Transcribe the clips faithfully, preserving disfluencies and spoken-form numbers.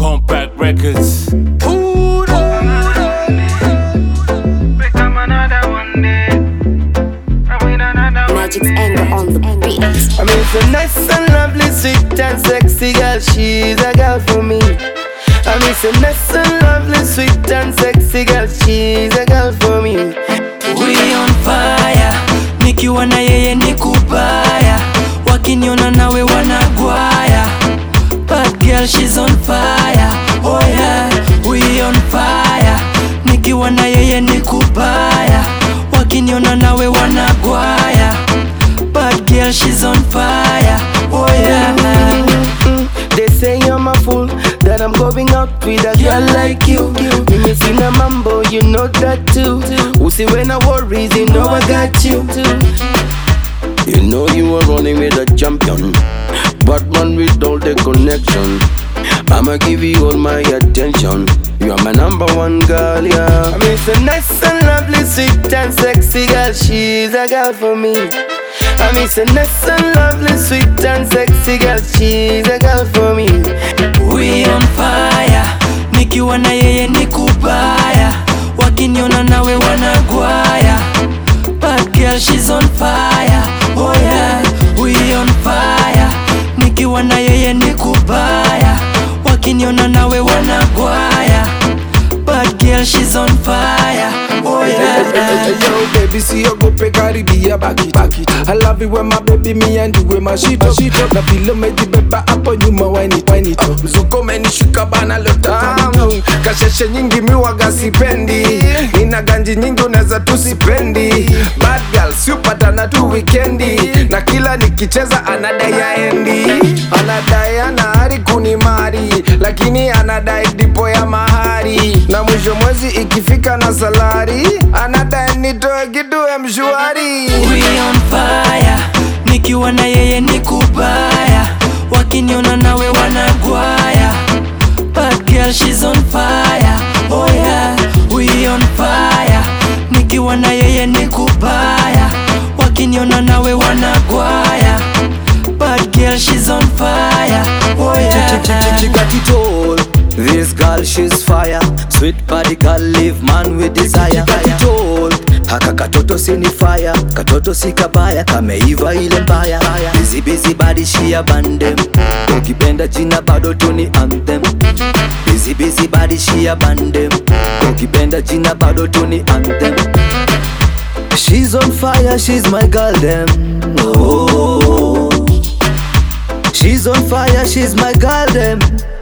Compact Records. Magic's anger on the beat. I mean, so nice and lovely, sweet and sexy girl, she's a girl for me. I mean, so nice and lovely, sweet and sexy girl, she's a girl for me. We on fire, nikiwa na yeye ni kubaya, wakiniona nawe wanagwaya. Bad girl, she's on fire, oh yeah. We on fire, nikiwa na yeye ni kubaya, wakiniona nawe wanagwaya. Bad girl, she's on fire, oh yeah. Mm-hmm. They say I'm a fool, that I'm going out with a girl like you. You may sing a mambo, you know that too. Who see when I worry, you know I got you. You know you are running with a champion, Batman with all the connection. I'ma give you all my attention. You are my number one girl, yeah. I mean, so nice and lovely, sweet and sexy girl, she's a girl for me. I mean, so nice and lovely, sweet and sexy girl, she's a girl for me. We on fire, nikiwa na yeye ni kubaya, wakiniona nawe wanagwaya. Bad girl, she's on fire, oh yeah. We on fire, nikiwa na yeye ni kubaya, wakiniona nawe wanagwaya. Bad girl, she's on fire, oh yeah. Yo baby, see you go pe karibia back it, back it. I love it when my baby me and you with my shit up, shit up. Na vile umejibeba hapo nyuma wine it, wine it up. Mzuko umenishuka bana leo tamu. Kasheshe nyingi miwaga sipendi, ina ganji nyingi unaweza tusipendi. Bad girl siupatana tu weekendi, na kila nikicheza anadai aendi. Anadai anahari kunimari, lakini anadai dipo ya mahari. Na mwisho mwezi ikifika na salari, anadai nitoe kitu ya mshwari. We on fire, nikiwa na yeye ni kubaya, wakiniona nawe wanagwaya. Bad girl, she's on fire, oh yeah. We on fire, nikiwa na yeye ni kubaya, wakiniona nawe wanagwaya. Bad girl, she's on fire, oh yeah. She got it all. This girl, she's fire. Sweet body girl, leave man with desire. She got it all. Haka katoto sini fire, katoto si kabaya, kameiva ile mbaya. Busy busy body she a bandem, ukipenda jina bado tuni anthem. Busy busy body she a bandem, ukipenda jina bado tuni anthem. She's on fire, she's my girl dem. Oh, she's on fire, she's my girl dem.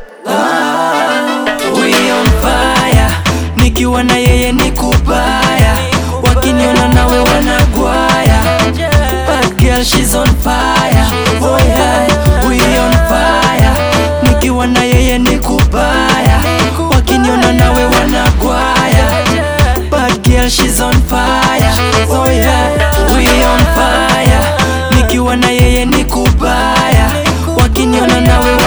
Ah, we on fire, nikiwa na yeye ni kubaya, wakiniona nawe wanagwaya. Bad girl, she's on fire, oh yeah. We on fire, nikiwa na yeye ni kubaya, wakiniona nawe wanagwaya. Bad girl, she's on fire, oh yeah. We on fire, nikiwa na yeye ni kubaya, wakiniona nawe